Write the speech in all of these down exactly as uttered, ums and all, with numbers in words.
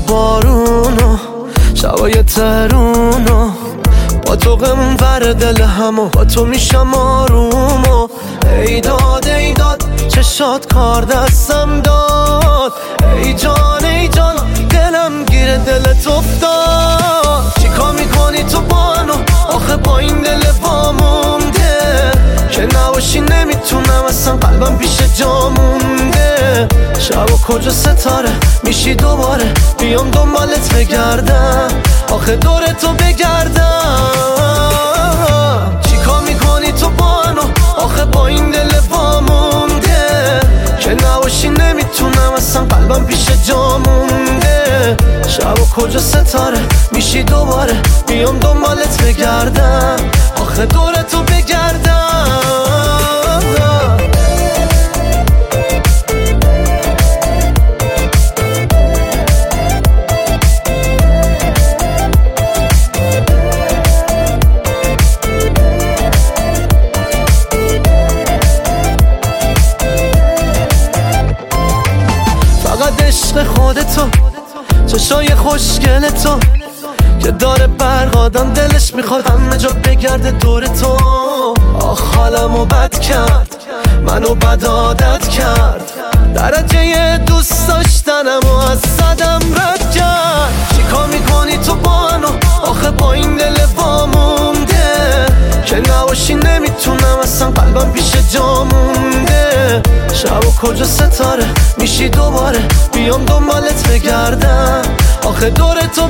بارونو شبای ترونو با تو غمون ور دل همو با تو میشم آرومو ای داد ای داد چشات کار دستم داد ای جان ای جان دلم گیره دلت افتاد چیکار میکنی تو بانو آخه با این دل وامونده که نباشی نمیتونم اصلا قلبم پیش جا مونده شب و کجا ستاره میشی دوباره بیام دنبالت بگردم آخه دور تو بگردم چیکار میکنی تو بانو آخه با این دل وامونده که نباشی نمیتونم اصلا قلبم پیش جا مونده شب و کجا ستاره میشی دوباره بیام دنبالت بگردم آخه دور تو بگردم فقط عشق خودتو چشای خوشگل تو که داره برق آدم دلش میخواد همه جا بگرده دور تو آخ حالمو بد کرد منو بد عادت کرد درجه دوست داشتنم و از صدم رد کرد چیکار میکنی تو بانو آخه با این دل وامونده که نباشی نمیتونم اصلا قلبم پیش جا مونده شب و کجا ستاره میشی دوباره بیام دنبالت بگردم آخه دور تو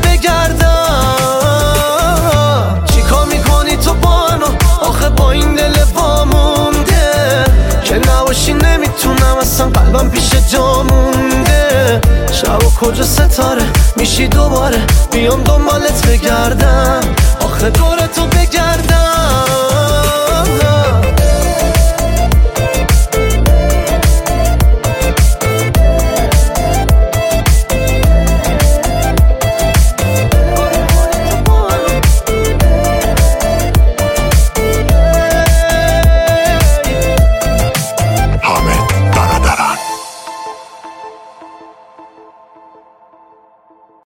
بگردم چیکار میکنی تو بانو آخه با این دل وامونده که نباشی نمیتونم اصلا قلبم پیش جا مونده شب و کجا ستاره میشی دوباره بیام دنبالت بگردم آخه دور تو بگردم